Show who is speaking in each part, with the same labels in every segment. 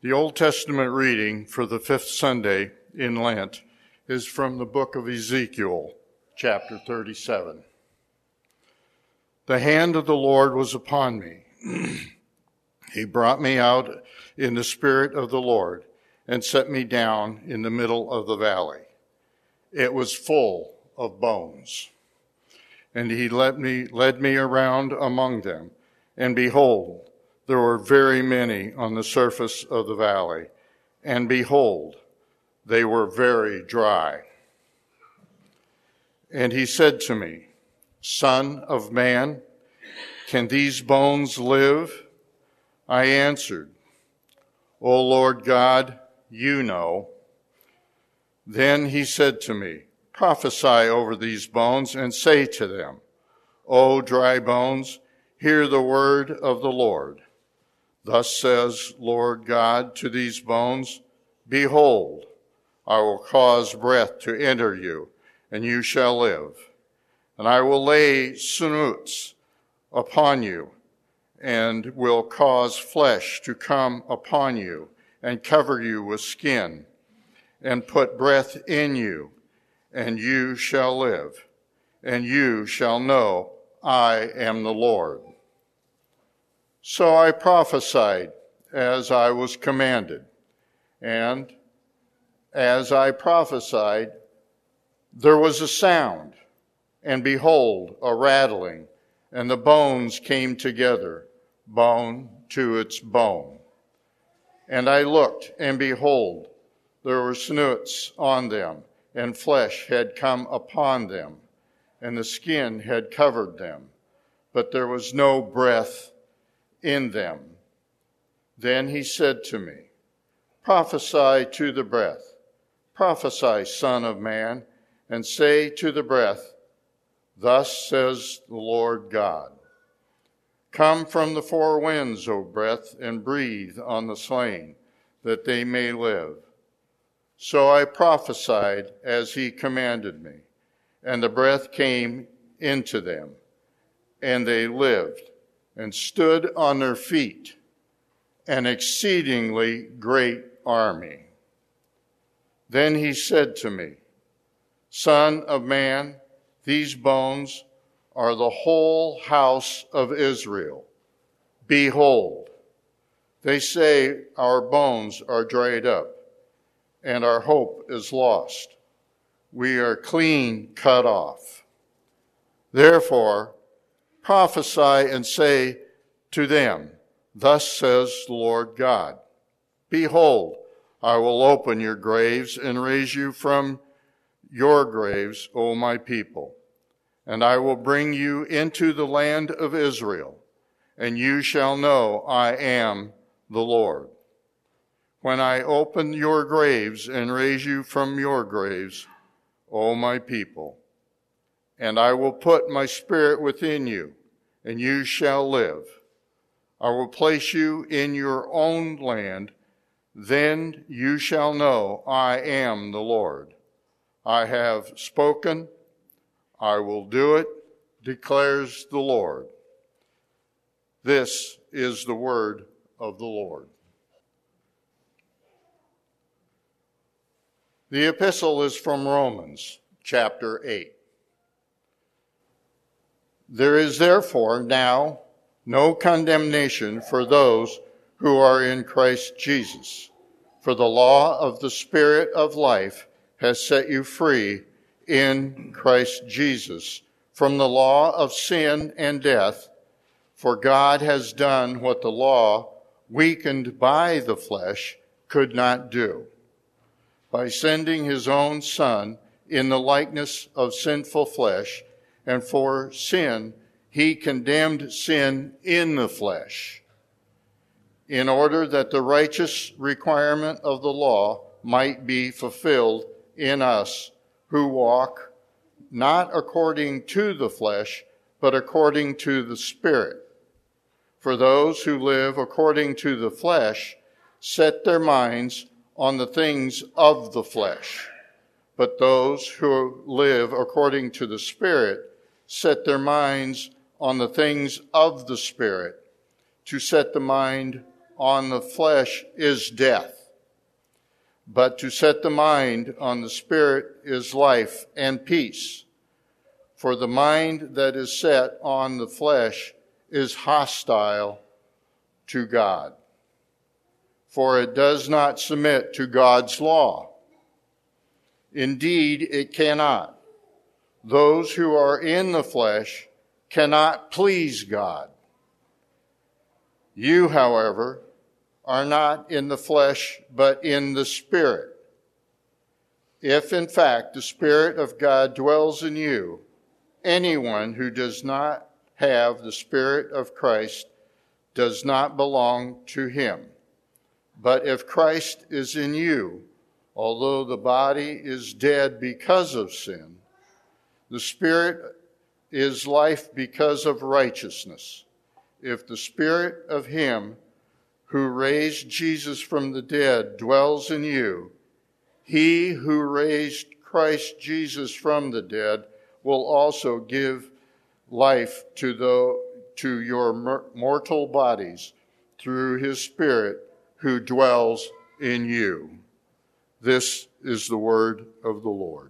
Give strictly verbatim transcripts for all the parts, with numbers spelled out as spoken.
Speaker 1: The Old Testament reading for the fifth Sunday in Lent is from the book of Ezekiel, chapter thirty-seven. The hand of the Lord was upon me. He brought me out in the spirit of the Lord and set me down in the middle of the valley. It was full of bones. And he led me, led me around among them, and behold, there were very many on the surface of the valley, and behold, they were very dry. And he said to me, Son of man, can these bones live? I answered, O Lord God, you know. Then he said to me, Prophesy over these bones and say to them, O dry bones, hear the word of the Lord. Thus says Lord God to these bones, Behold, I will cause breath to enter you, and you shall live. And I will lay snoots upon you, and will cause flesh to come upon you, and cover you with skin, and put breath in you, and you shall live, and you shall know I am the Lord. So I prophesied as I was commanded, and as I prophesied, there was a sound, and behold, a rattling, and the bones came together, bone to its bone. And I looked, and behold, there were snoots on them, and flesh had come upon them, and the skin had covered them, but there was no breath in them. Then he said to me, Prophesy to the breath, prophesy, Son of man, and say to the breath, Thus says the Lord God, Come from the four winds, O breath, and breathe on the slain, that they may live. So I prophesied as he commanded me, and the breath came into them, and they lived, and stood on their feet, an exceedingly great army. Then he said to me, Son of man, these bones are the whole house of Israel. Behold, they say our bones are dried up, and our hope is lost. We are clean cut off. Therefore, prophesy and say to them, Thus says the Lord God, Behold, I will open your graves and raise you from your graves, O my people, and I will bring you into the land of Israel, and you shall know I am the Lord. When I open your graves and raise you from your graves, O my people, and I will put my spirit within you, and you shall live. I will place you in your own land, then you shall know I am the Lord. I have spoken, I will do it, declares the Lord. This is the word of the Lord. The epistle is from Romans, chapter eight. There is therefore now no condemnation for those who are in Christ Jesus. For the law of the Spirit of life has set you free in Christ Jesus from the law of sin and death. For God has done what the law, weakened by the flesh, could not do, by sending his own Son in the likeness of sinful flesh, and for sin he condemned sin in the flesh, in order that the righteous requirement of the law might be fulfilled in us who walk not according to the flesh, but according to the Spirit. For those who live according to the flesh set their minds on the things of the flesh, but those who live according to the Spirit set their minds on the things of the Spirit. To set the mind on the flesh is death, but to set the mind on the Spirit is life and peace. For the mind that is set on the flesh is hostile to God, for it does not submit to God's law. Indeed, it cannot. Those who are in the flesh cannot please God. You, however, are not in the flesh, but in the Spirit. If, in fact, the Spirit of God dwells in you, anyone who does not have the Spirit of Christ does not belong to him. But if Christ is in you, although the body is dead because of sin, the Spirit is life because of righteousness. If the Spirit of him who raised Jesus from the dead dwells in you, he who raised Christ Jesus from the dead will also give life to, the, to your mortal bodies through his Spirit who dwells in you. This is the word of the Lord.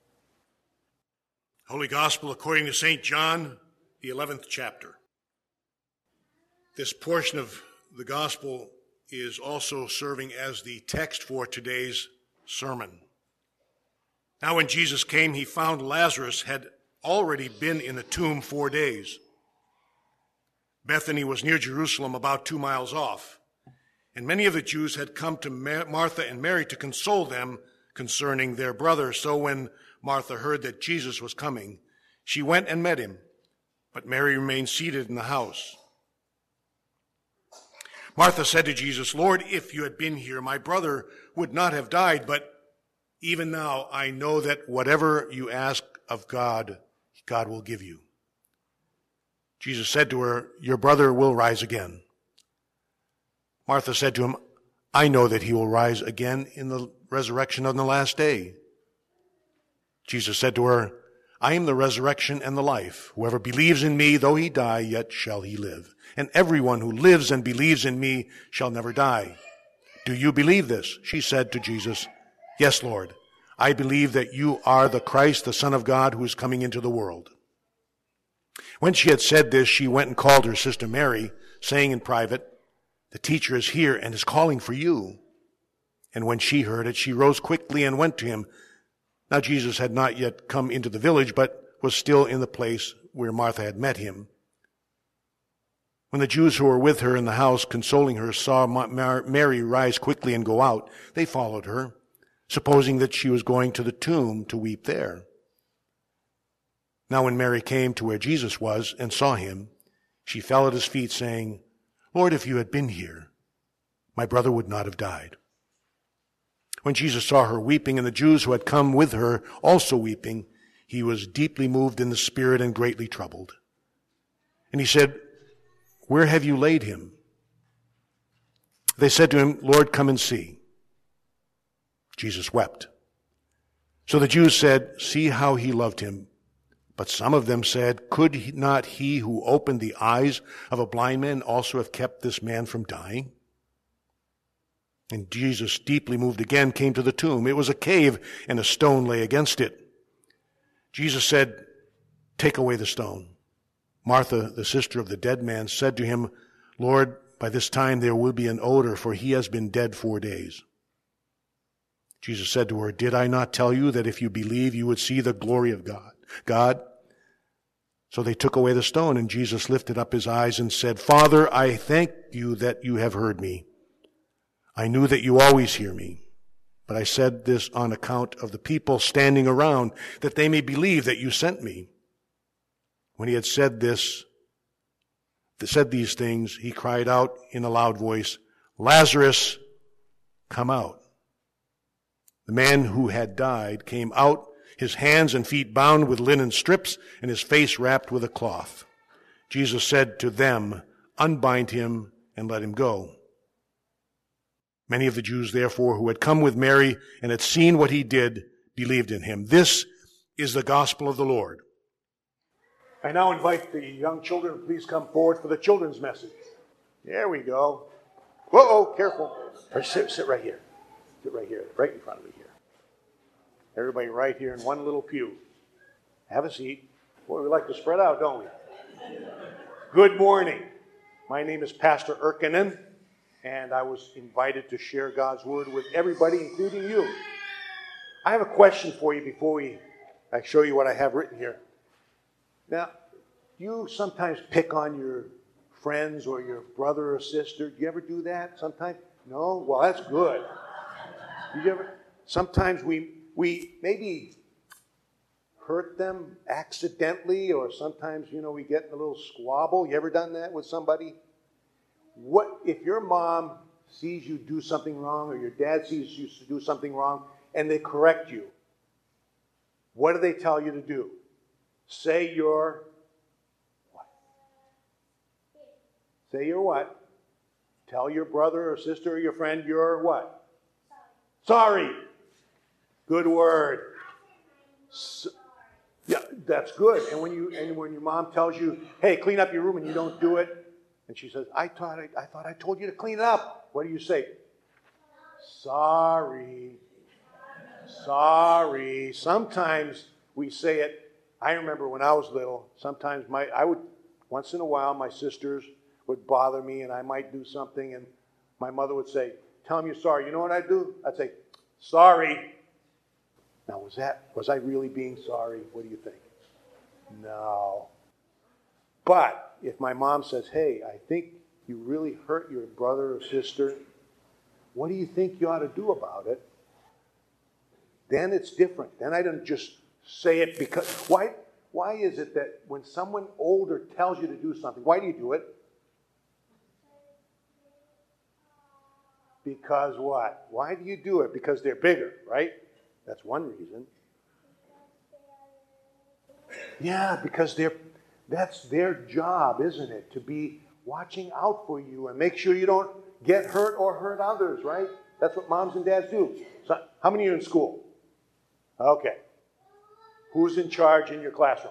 Speaker 2: Holy Gospel according to Saint John, the eleventh chapter. This portion of the Gospel is also serving as the text for today's sermon. Now when Jesus came, he found Lazarus had already been in the tomb four days. Bethany was near Jerusalem, about two miles off, and many of the Jews had come to Martha and Mary to console them concerning their brother. So when Martha heard that Jesus was coming, she went and met him, but Mary remained seated in the house. Martha said to Jesus, "Lord, if you had been here, my brother would not have died, but even now I know that whatever you ask of God, God will give you." Jesus said to her, "Your brother will rise again." Martha said to him, "I know that he will rise again in the resurrection on the last day." Jesus said to her, "I am the resurrection and the life. Whoever believes in me, though he die, yet shall he live. And everyone who lives and believes in me shall never die. Do you believe this?" She said to Jesus, "Yes, Lord. I believe that you are the Christ, the Son of God, who is coming into the world." When she had said this, she went and called her sister Mary, saying in private, "The teacher is here and is calling for you." And when she heard it, she rose quickly and went to him. Now Jesus had not yet come into the village, but was still in the place where Martha had met him. When the Jews who were with her in the house, consoling her, saw Mary rise quickly and go out, they followed her, supposing that she was going to the tomb to weep there. Now when Mary came to where Jesus was and saw him, she fell at his feet, saying, "Lord, if you had been here, my brother would not have died." When Jesus saw her weeping, and the Jews who had come with her also weeping, he was deeply moved in the spirit and greatly troubled. And he said, "Where have you laid him?" They said to him, "Lord, come and see." Jesus wept. So the Jews said, "See how he loved him." But some of them said, "Could not he who opened the eyes of a blind man also have kept this man from dying?" And Jesus, deeply moved again, came to the tomb. It was a cave, and a stone lay against it. Jesus said, "Take away the stone." Martha, the sister of the dead man, said to him, "Lord, by this time there will be an odor, for he has been dead four days." Jesus said to her, "Did I not tell you that if you believe, you would see the glory of God? God?" So they took away the stone, and Jesus lifted up his eyes and said, "Father, I thank you that you have heard me. I knew that you always hear me, but I said this on account of the people standing around, that they may believe that you sent me." When he had said this, said these things, he cried out in a loud voice, "Lazarus, come out." The man who had died came out, his hands and feet bound with linen strips, and his face wrapped with a cloth. Jesus said to them, "Unbind him and let him go." Many of the Jews, therefore, who had come with Mary and had seen what he did, believed in him. This is the gospel of the Lord. I now invite the young children to please come forward for the children's message. There we go.
Speaker 3: Whoa, careful. Sit, sit right here. Sit right here, right in front of me here. Everybody right here in one little pew. Have a seat. Boy, we like to spread out, don't we? Good morning. My name is Pastor Erkinen, and I was invited to share God's Word with everybody, including you. I have a question for you before we I show you what I have written here. Now, you sometimes pick on your friends or your brother or sister. Do you ever do that sometimes? No? Well, that's good. Do you ever? Sometimes we we maybe hurt them accidentally, or sometimes, you know, we get in a little squabble. You ever done that with somebody? What if your mom sees you do something wrong, or your dad sees you do something wrong, and they correct you? What do they tell you to do? Say your what? Say your what? Tell your brother or sister or your friend you're what? Sorry. Sorry. Good word. So, yeah, that's good. And when you and when your mom tells you, "Hey, clean up your room," and you don't do it, and she says, "I thought I, I thought I told you to clean it up," what do you say? Sorry. Sorry. Sometimes we say it. I remember when I was little, sometimes my I would once in a while my sisters would bother me, and I might do something, and my mother would say, "Tell them you're sorry." You know what I'd do? I'd say, "Sorry." Now, was that was I really being sorry? What do you think? No. But if my mom says, "Hey, I think you really hurt your brother or sister, what do you think you ought to do about it?" Then it's different. Then I don't just say it because why why is it that when someone older tells you to do something, why do you do it? Because what? Why do you do it? Because they're bigger, right? That's one reason. Yeah, because they're that's their job, isn't it? To be watching out for you and make sure you don't get hurt or hurt others, right? That's what moms and dads do. So, how many are in school? Okay. Who's in charge in your classroom?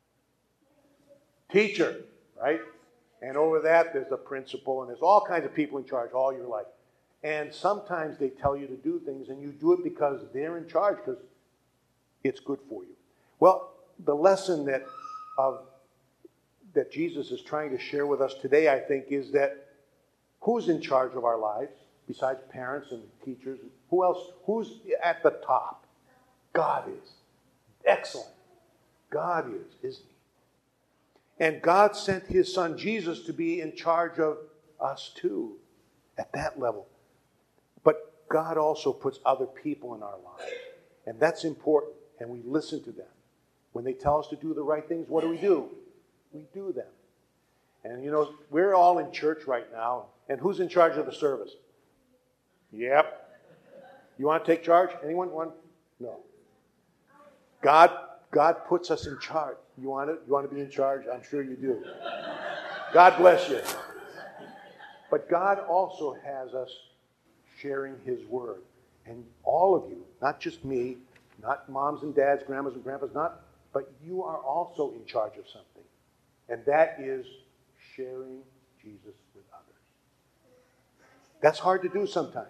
Speaker 3: Teacher, right? And over that, there's the principal, and there's all kinds of people in charge all your life. And sometimes they tell you to do things, and you do it because they're in charge, because it's good for you. Well, the lesson that of that Jesus is trying to share with us today, I think, is that who's in charge of our lives besides parents and teachers? Who else? Who's at the top? God is. Excellent. God is, isn't he? And God sent his son Jesus to be in charge of us too, at that level. But God also puts other people in our lives. And that's important. And we listen to them. When they tell us to do the right things, what do we do? We do them. And you know, we're all in church right now. And who's in charge of the service? Yep. You want to take charge? Anyone want? No. God, God puts us in charge. You want it? You want to be in charge? I'm sure you do. God bless you. But God also has us sharing his word. And all of you, not just me, not moms and dads, grandmas and grandpas, not, but you are also in charge of something. And that is sharing Jesus with others. That's hard to do sometimes.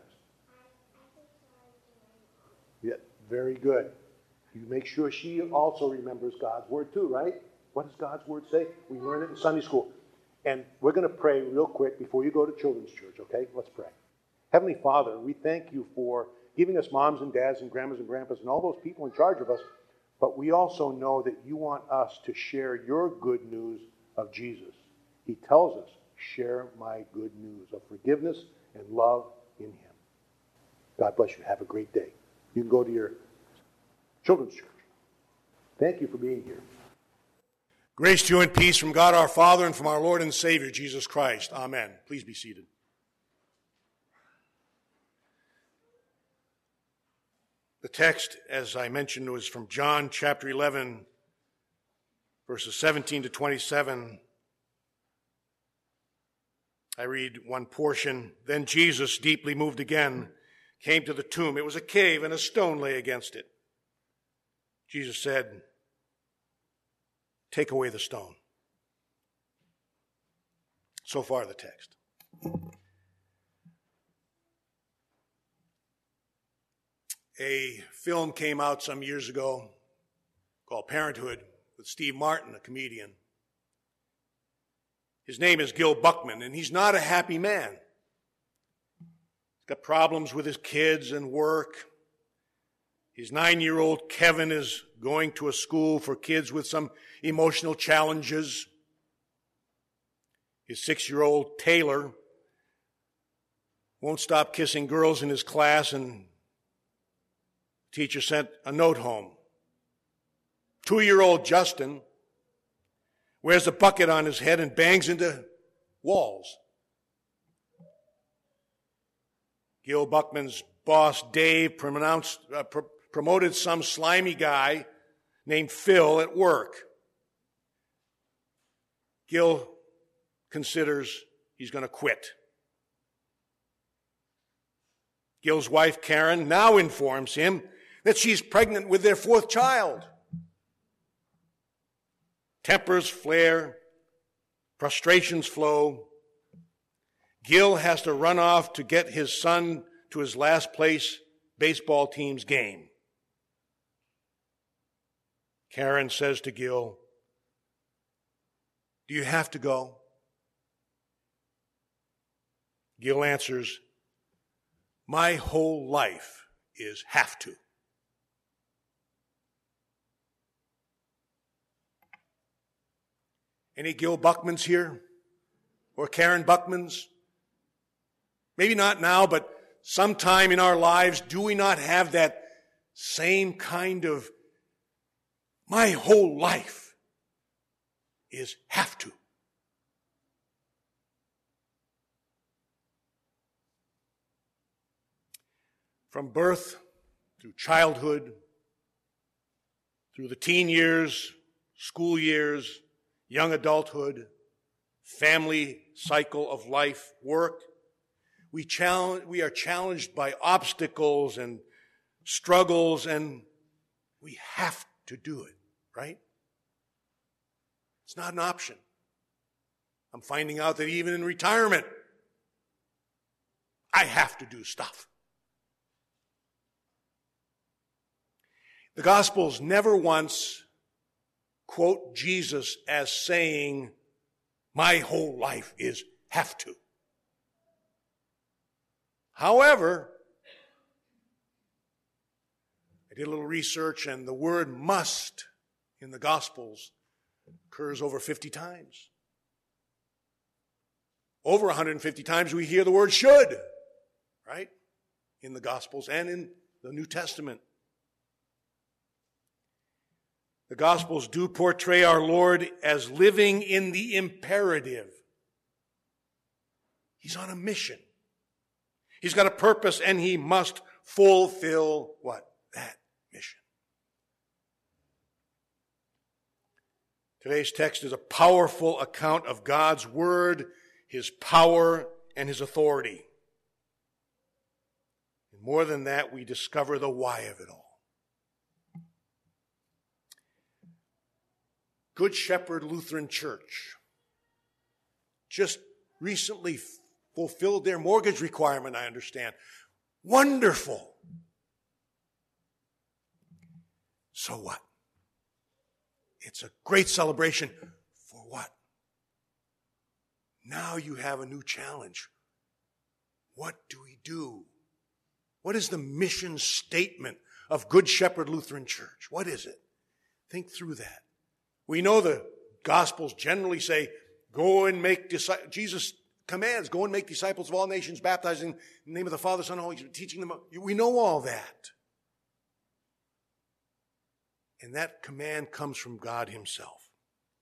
Speaker 3: Yeah, very good. You make sure she also remembers God's word too, right? What does God's word say? We learn it in Sunday school. And we're going to pray real quick before you go to children's church, okay? Let's pray. Heavenly Father, we thank you for giving us moms and dads and grandmas and grandpas and all those people in charge of us, but we also know that you want us to share your good news of Jesus. He tells us, share my good news of forgiveness and love in him. God bless you. Have a great day. You can go to your children's church. Thank you for being here.
Speaker 2: Grace to you and peace from God our Father and from our Lord and Savior, Jesus Christ. Amen. Please be seated. The text, as I mentioned, was from John chapter eleven, verses seventeen to twenty-seven. I read one portion. Then Jesus, deeply moved again, came to the tomb. It was a cave, and a stone lay against it. Jesus said, "Take away the stone." So far the text. A film came out some years ago called Parenthood with Steve Martin, a comedian. His name is Gil Buckman, and he's not a happy man. He's got problems with his kids and work. His nine-year-old Kevin is going to a school for kids with some emotional challenges. His six-year-old Taylor won't stop kissing girls in his class, and the teacher sent a note home. Two-year-old Justin wears a bucket on his head and bangs into walls. Gil Buckman's boss, Dave, pronounced, uh, pr- promoted some slimy guy named Phil at work. Gil considers he's going to quit. Gil's wife, Karen, now informs him that she's pregnant with their fourth child. Tempers flare, frustrations flow. Gil has to run off to get his son to his last place baseball team's game. Karen says to Gil, "Do you have to go?" Gil answers, "My whole life is have to." Any Gil Buckmans here? Or Karen Buckmans? Maybe not now, but sometime in our lives, do we not have that same kind of, my whole life is have to? From birth through childhood, through the teen years, school years, young adulthood, family cycle of life, work, we challenge, we are challenged by obstacles and struggles, and we have to do it, right? It's not an option. I'm finding out that even in retirement, I have to do stuff. The Gospels never once quote Jesus as saying, "My whole life is have to." However, I did a little research, and the word must in the Gospels occurs over fifty times. Over one hundred fifty times we hear the word should, right? In the Gospels and in the New Testament. The Gospels do portray our Lord as living in the imperative. He's on a mission. He's got a purpose, and he must fulfill what? That mission. Today's text is a powerful account of God's word, his power, and his authority. And more than that, we discover the why of it all. Good Shepherd Lutheran Church just recently f- fulfilled their mortgage requirement, I understand. Wonderful. So what? It's a great celebration. For what? Now you have a new challenge. What do we do? What is the mission statement of Good Shepherd Lutheran Church? What is it? Think through that. We know the Gospels generally say, go and make disciples. Jesus commands, go and make disciples of all nations, baptizing in the name of the Father, Son, and Holy Spirit, teaching them. We know all that. And that command comes from God himself.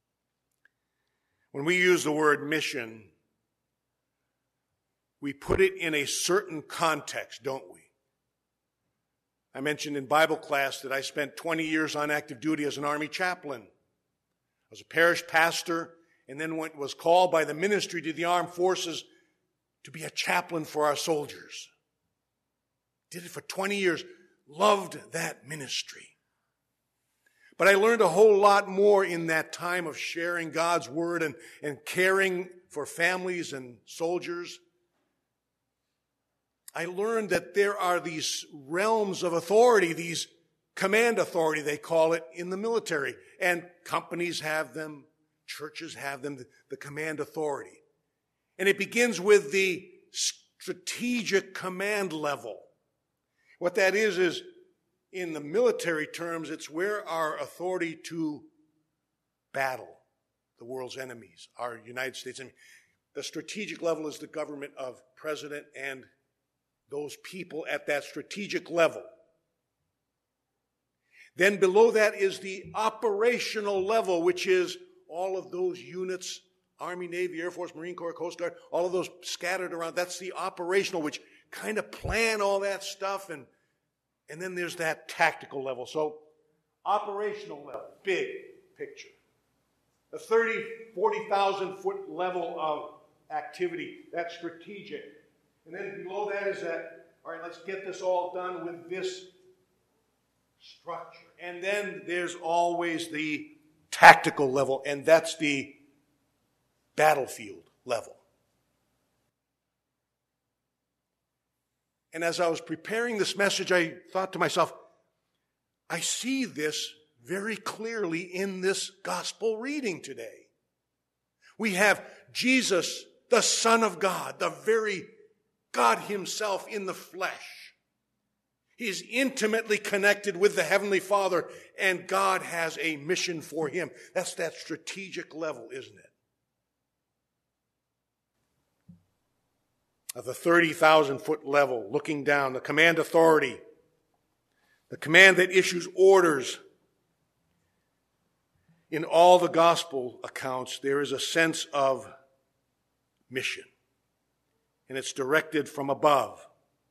Speaker 2: When we use the word mission, we put it in a certain context, don't we? I mentioned in Bible class that I spent twenty years on active duty as an Army chaplain. I was a parish pastor, and then went, was called by the ministry to the armed forces to be a chaplain for our soldiers. Did it for twenty years. Loved that ministry. But I learned a whole lot more in that time of sharing God's word and, and caring for families and soldiers. I learned that there are these realms of authority, these command authority, they call it, in the military. And companies have them, churches have them, the, the command authority. And it begins with the strategic command level. What that is, is in the military terms, it's where our authority to battle the world's enemies, our United States enemies. The strategic level is the government of president and those people at that strategic level. Then below that is the operational level, which is all of those units, Army, Navy, Air Force, Marine Corps, Coast Guard, all of those scattered around. That's the operational, which kind of plan all that stuff. And, and then there's that tactical level. So operational level, big picture. The thirty, forty thousand foot level of activity, that's strategic. And then below that is that, all right, let's get this all done with this structure. And then there's always the tactical level, and that's the battlefield level. And as I was preparing this message, I thought to myself, I see this very clearly in this gospel reading today. We have Jesus, the Son of God, the very God himself in the flesh. He's intimately connected with the Heavenly Father, and God has a mission for him. That's that strategic level, isn't it? Of the thirty thousand foot level, looking down, the command authority, the command that issues orders. In all the gospel accounts, there is a sense of mission, and it's directed from above.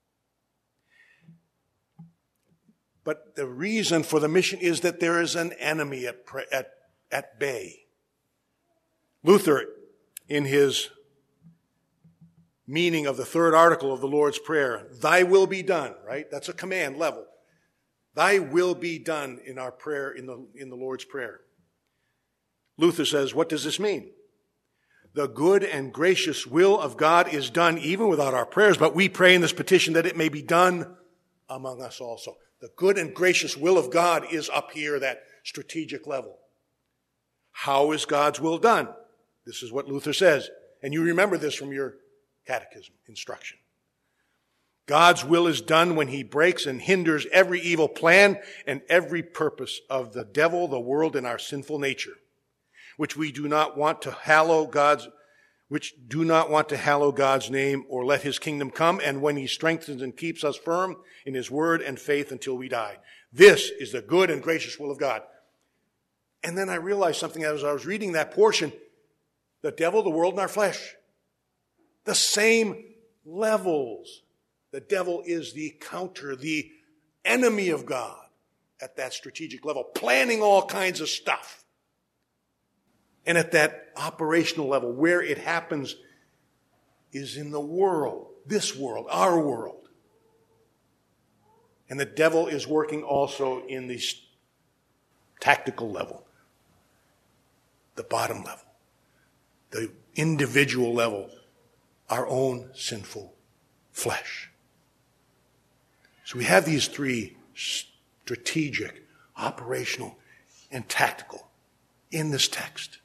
Speaker 2: But the reason for the mission is that there is an enemy at, at, at bay. Luther, in his meaning of the third article of the Lord's Prayer, thy will be done, right? That's a command level. Thy will be done in our prayer, in the, in the Lord's Prayer. Luther says, what does this mean? The good and gracious will of God is done even without our prayers, but we pray in this petition that it may be done among us also. The good and gracious will of God is up here, that strategic level. How is God's will done? This is what Luther says. And you remember this from your catechism instruction. God's will is done when he breaks and hinders every evil plan and every purpose of the devil, the world, and our sinful nature, which we do not want to hallow God's, which do not want to hallow God's name or let his kingdom come, and when he strengthens and keeps us firm in his word and faith until we die. This is the good and gracious will of God. And then I realized something as I was reading that portion. The devil, the world, and our flesh. The same levels. The devil is the counter, the enemy of God at that strategic level, planning all kinds of stuff. And at that operational level, where it happens is in the world, this world, our world. And the devil is working also in the tactical level, the bottom level, the individual level, our own sinful flesh. So we have these three: strategic, operational, and tactical in this text.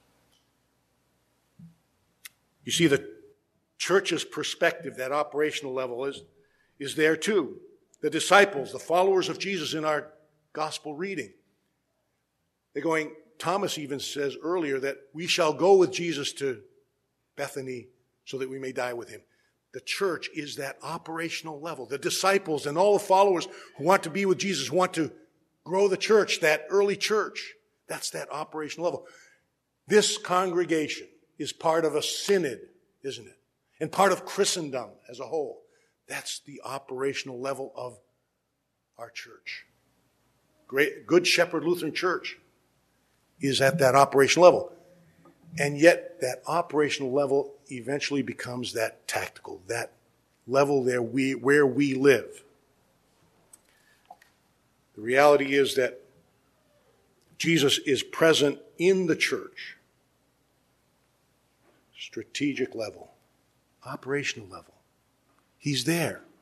Speaker 2: You see, the church's perspective, that operational level, is, is there too. The disciples, the followers of Jesus in our gospel reading, they're going, Thomas even says earlier that we shall go with Jesus to Bethany so that we may die with him. The church is that operational level. The disciples and all the followers who want to be with Jesus, who want to grow the church, that early church, that's that operational level. This congregation is part of a synod, isn't it? And part of Christendom as a whole. That's the operational level of our church. Great, Good Shepherd Lutheran Church is at that operational level. And yet that operational level eventually becomes that tactical, that level there we, where we live. The reality is that Jesus is present in the church. Strategic level, operational level. He's there.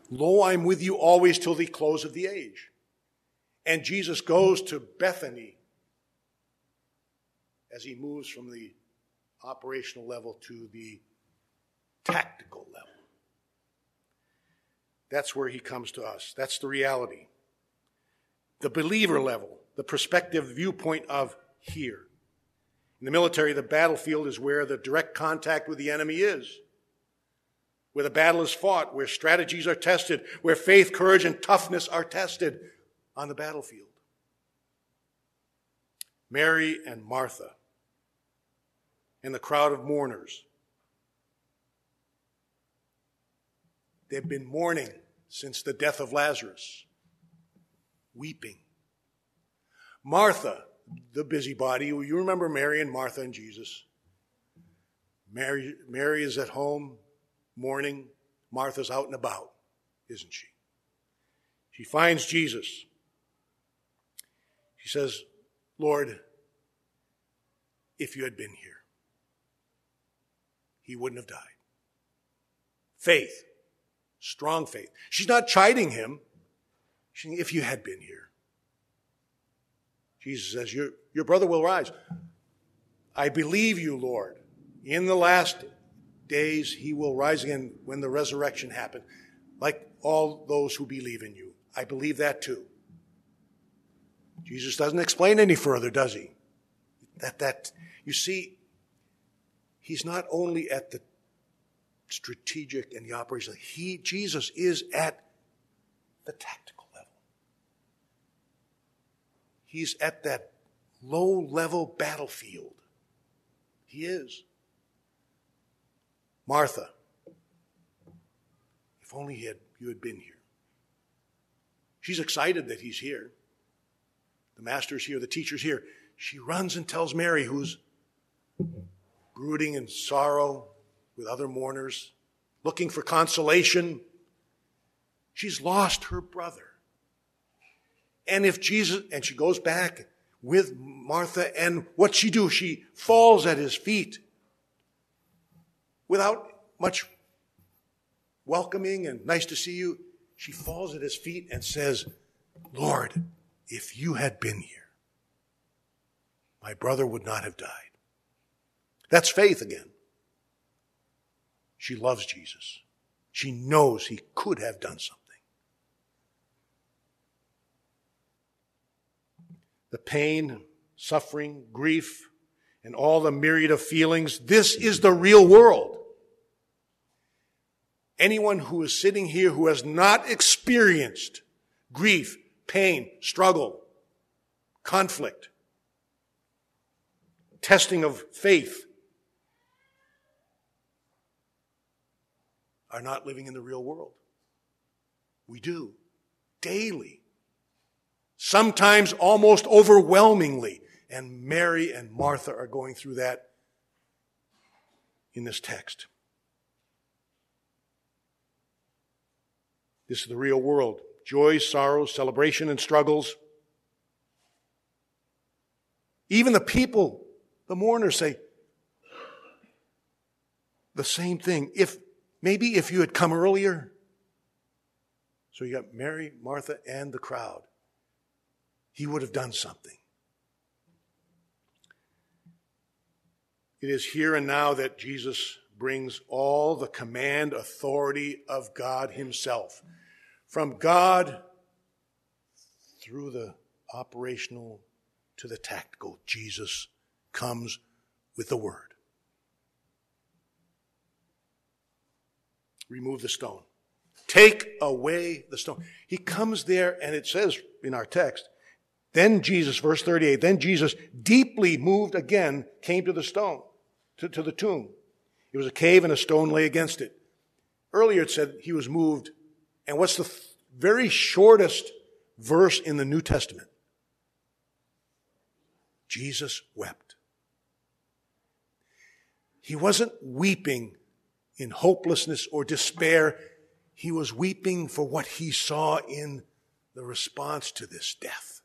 Speaker 2: Lo, I'm with you always till the close of the age. And Jesus goes to Bethany as he moves from the operational level to the tactical level. That's where he comes to us. That's the reality. The believer level, the perspective, viewpoint of here. In the military, the battlefield is where the direct contact with the enemy is, where the battle is fought, where strategies are tested, where faith, courage, and toughness are tested on the battlefield. Mary and Martha and the crowd of mourners, they've been mourning since the death of Lazarus, weeping. Martha, the busybody, you remember Mary and Martha and Jesus. Mary, Mary is at home mourning. Martha's out and about, isn't she? She finds Jesus. She says, Lord, if you had been here, he wouldn't have died. Faith. Strong faith. She's not chiding him. She's saying, if you had been here. Jesus says, your, your brother will rise. I believe you, Lord. In the last days, he will rise again when the resurrection happens. Like all those who believe in you. I believe that too. Jesus doesn't explain any further, does he? That, that, you see, he's not only at the strategic and the operational. He, Jesus is at the tactical level. He's at that low-level battlefield. He is. Martha, if only he had, you had been here. She's excited that he's here. The master's here, the teacher's here. She runs and tells Mary, who's brooding in sorrow with other mourners, looking for consolation. She's lost her brother. And if Jesus, and she goes back with Martha, and what's she do? She falls at his feet without much welcoming and nice to see you. She falls at his feet and says, Lord, if you had been here, my brother would not have died. That's faith again. She loves Jesus. She knows he could have done something. The pain, suffering, grief, and all the myriad of feelings, this is the real world. Anyone who is sitting here who has not experienced grief, pain, struggle, conflict, testing of faith, are not living in the real world. We do. Daily. Sometimes almost overwhelmingly. And Mary and Martha are going through that in this text. This is the real world. Joys, sorrows, celebration, and struggles. Even the people, the mourners, say the same thing. If Maybe if you had come earlier. So you got Mary, Martha, and the crowd. He would have done something. It is here and now that Jesus brings all the command authority of God himself. From God through the operational to the tactical, Jesus comes with the word. Remove the stone. Take away the stone. He comes there, and it says in our text, then Jesus, verse thirty-eight, then Jesus, deeply moved again, came to the stone, to, to the tomb. It was a cave, and a stone lay against it. Earlier it said he was moved. And what's the th- very shortest verse in the New Testament? Jesus wept. He wasn't weeping in hopelessness or despair. He was weeping for what he saw in the response to this death.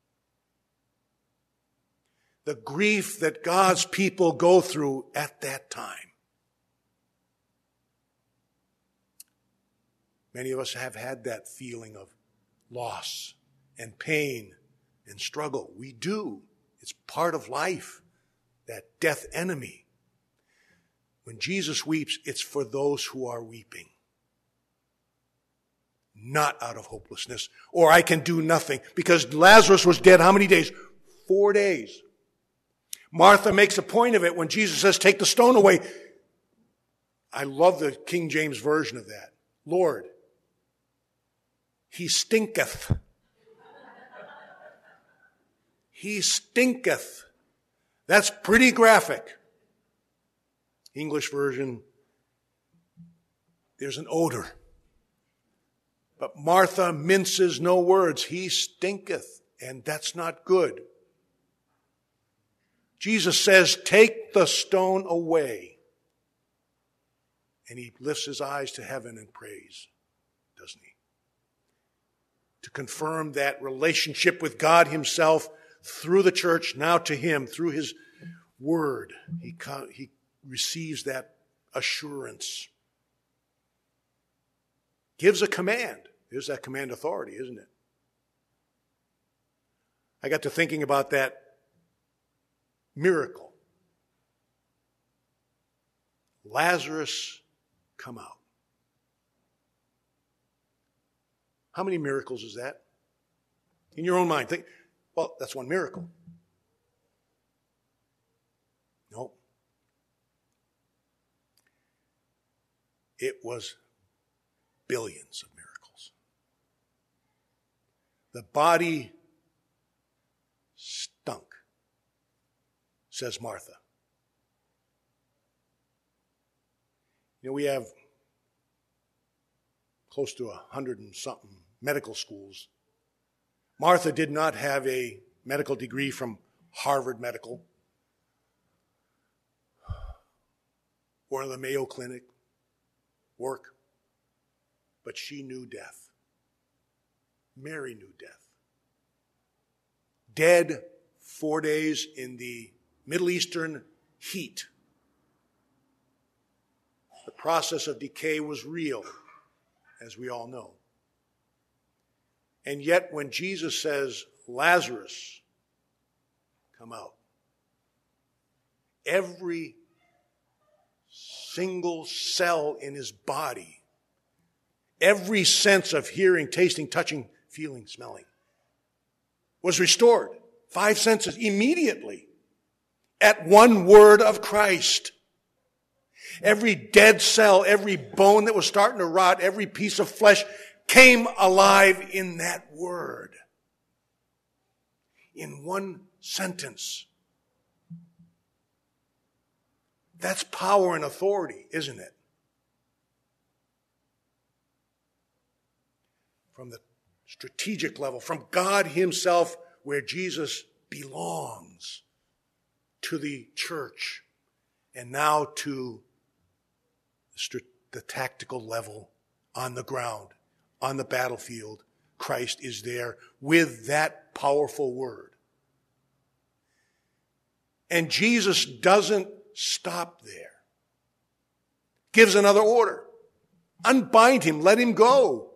Speaker 2: The grief that God's people go through at that time. Many of us have had that feeling of loss and pain and struggle. We do. It's part of life, that death enemy. When Jesus weeps, it's for those who are weeping. Not out of hopelessness, or I can do nothing. Because Lazarus was dead how many days? Four days. Martha makes a point of it when Jesus says, take the stone away. I love the King James version of that. Lord, he stinketh. He stinketh. That's pretty graphic. English version, there's an odor. But Martha minces no words. He stinketh, and that's not good. Jesus says, take the stone away. And he lifts his eyes to heaven and prays, doesn't he? To confirm that relationship with God himself through the church, now to him, through his word. He, he receives that assurance. Gives a command. There's that command authority, isn't it? I got to thinking about that miracle. Lazarus, come out. How many miracles is that? In your own mind, think, well, that's one miracle. No. It was billions of miracles. The body stunk, says Martha. You know, we have close to a hundred and something medical schools. Martha did not have a medical degree from Harvard Medical or the Mayo Clinic work, but she knew death. Mary knew death. Dead four days in the Middle Eastern heat. The process of decay was real, as we all know. And yet when Jesus says, Lazarus, come out, every single cell in his body, every sense of hearing, tasting, touching, feeling, smelling, was restored. Five senses immediately at one word of Christ. Every dead cell, every bone that was starting to rot, every piece of flesh came alive in that word. In one sentence. That's power and authority, isn't it? From the strategic level, from God himself, where Jesus belongs, to the church, and now to the tactical level on the ground, on the battlefield. Christ is there with that powerful word. And Jesus doesn't stop there. Gives another order. Unbind him, let him go.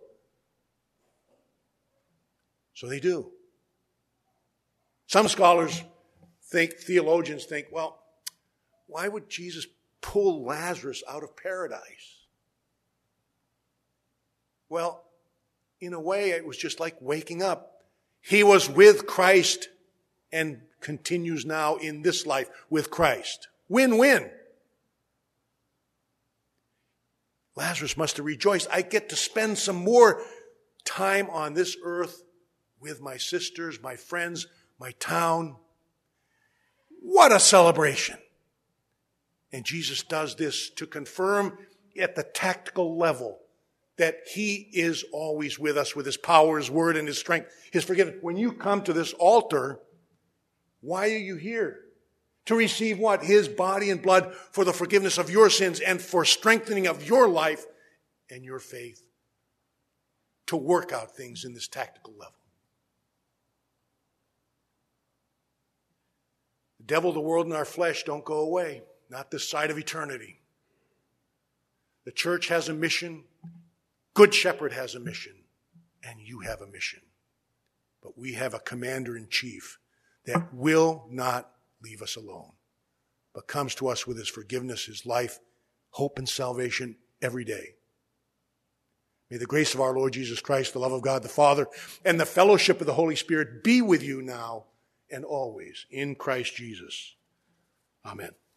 Speaker 2: So they do. Some scholars think, theologians think, well, why would Jesus pull Lazarus out of paradise? Well, in a way, it was just like waking up. He was with Christ and continues now in this life with Christ. Win-win. Lazarus must have rejoiced. I get to spend some more time on this earth with my sisters, my friends, my town. What a celebration. And Jesus does this to confirm at the tactical level that he is always with us with his power, his word, and his strength, his forgiveness. When you come to this altar, why are you here? To receive what? His body and blood for the forgiveness of your sins and for strengthening of your life and your faith to work out things in this tactical level. The devil, the world, and our flesh don't go away. Not this side of eternity. The church has a mission. Good Shepherd has a mission, and you have a mission. But we have a commander-in-chief that will not leave us alone, but comes to us with his forgiveness, his life, hope, and salvation every day. May the grace of our Lord Jesus Christ, the love of God the Father, and the fellowship of the Holy Spirit be with you now and always in Christ Jesus. Amen.